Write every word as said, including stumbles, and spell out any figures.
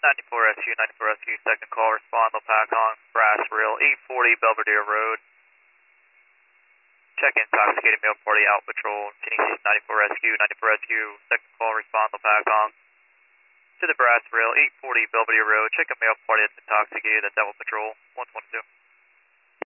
ninety-four S Q, ninety-four S Q, second call, respond, low pack on Brass Rail, eight forty Belvedere Road. Check intoxicated male party out patrol, Phoenix ninety-four S Q, ninety-four S Q, second call, respond, low pack on to the Brass Rail, eight forty Belvedere Road. Check a male party that's intoxicated, that's Devil Patrol, one twenty-two.